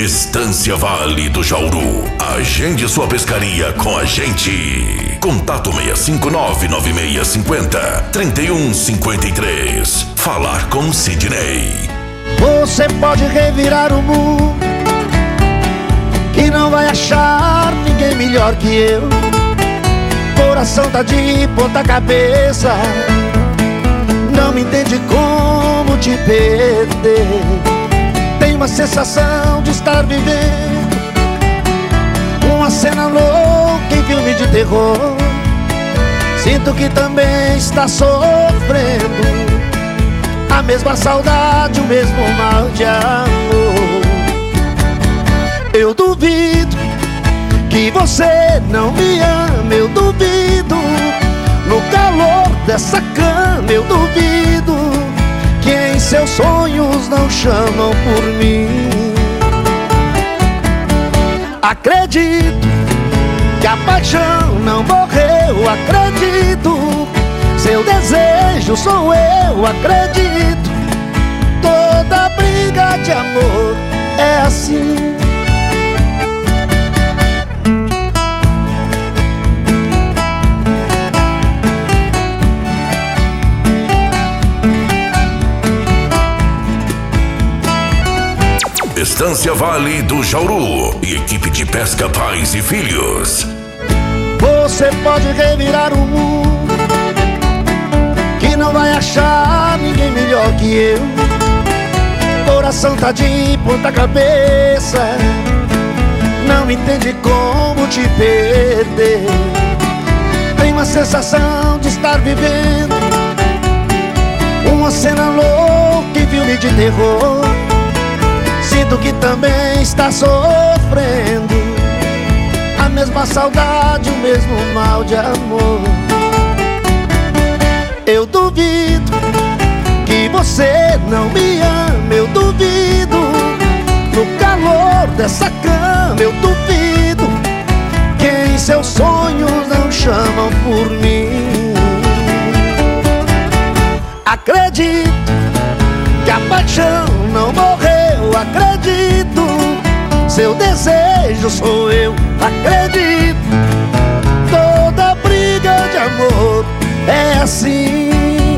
Estância Vale do Jauru. Agende sua pescaria com a gente. Contato 659-9650-3153. Falar com Sidney. Você pode revirar o mundo, que não vai achar ninguém melhor que eu. Coração tá de ponta cabeça, não me entende como te perder. Tem uma sensação de estar vivendo uma cena louca em filme de terror. Sinto que também está sofrendo a mesma saudade, o mesmo mal de amor. Eu duvido que você não me ama, eu duvido. No calor dessa cama eu duvido que em seus sonhos não chamam por mim. Acredito que a paixão não morreu, acredito. Seu desejo sou eu, acredito. Toda briga de amor é assim. Estância Vale do Jauru e equipe de pesca Pais e Filhos. Você pode revirar o mundo, que não vai achar ninguém melhor que eu. Coração tá de ponta cabeça, não entende como te perder. Tem uma sensação de estar vivendo uma cena louca em filme de terror. Sinto que também está sofrendo a mesma saudade, o mesmo mal de amor. Eu duvido que você não me ama, eu duvido. No calor dessa cama eu duvido que em seus sonhos não chamam por mim. Acredito que a paixão não morreu, acredito. Seu desejo sou eu, acredito. Toda briga de amor é assim.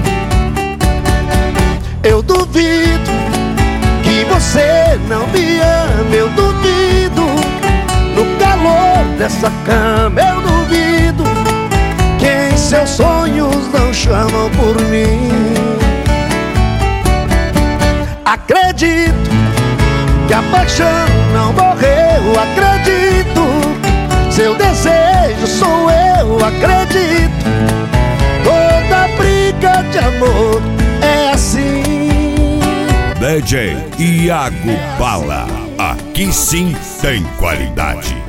Eu duvido que você não me ama, eu duvido. No calor dessa cama eu duvido que em seus sonhos não chamam por mim. Acredito que a paixão não morreu, acredito. Seu desejo sou eu, acredito. Toda briga de amor é assim. DJ Iago Bala, aqui sim tem qualidade.